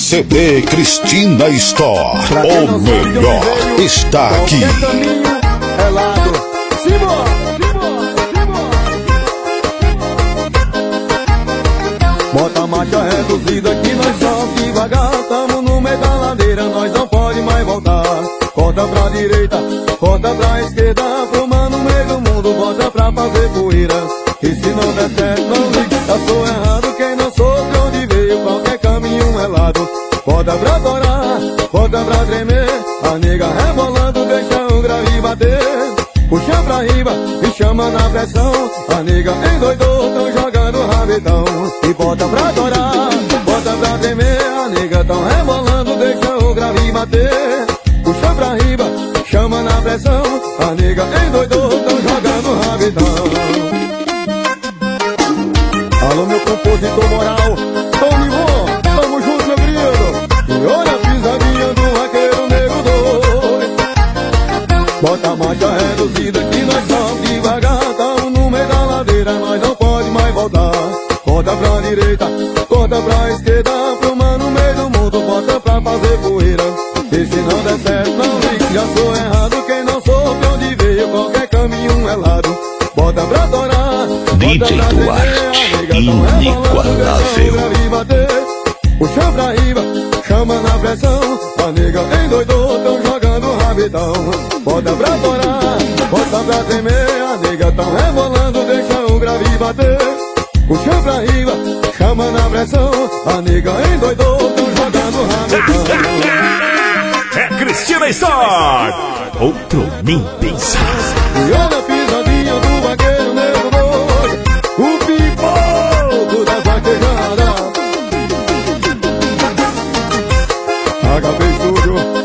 CD Cristina Store. O melhor está aqui. É lado. Bota a marcha reduzida que nós só devagar. Tamo no meio da ladeira, nós não pode mais voltar. Corta pra direita, corta pra esquerda. Fuma no meio do mundo, bota pra fazer poeira. E se não der certo, não liga, eu sou errado. Quem não soube onde veio, qualquer caminho é lado. Bota pra adorar, bota pra tremer. A nega rebolando, deixa o grave bater. Puxa pra riba e chama na pressão. A nega endoidou, tão jogando rabetão. E bota pra adorar, bota pra tremer. A nega tão rebolando, deixa o grave bater. Puxa pra riba, chama na pressão. A nega endoidou, tão jogando rabetão. Alô meu compositor moral, Tony Von, tamo junto meu querido. E olha a pisadinha do vaqueiro negro doido. Bota a marcha reduzida que nós só devagar. Tamo no meio da ladeira, nós não pode mais voltar. Corta pra direita, corta pra esquerda. Fuma no meio do mundo, bota pra fazer poeira. E se não der certo, não ligue, já sou errado. Quem não soube onde veio, qualquer caminho é lado. Bota pra adorar, DJ Duarte, inigualável. Puxa pra riba, chama na pressão. A nega endoidou, tão jogando rabetão. Bota pra adorar, bota pra tremer. A nega tão rebolando, deixa o grave bater. Puxa pra riba, chama na pressão. A nega endoidou, tão jogando rabetão. É Cristina Store. Outro nem pensar. E olha a pisadinha do vaqueiro negro doido. O pipoco das vaquejadas. HP Studio.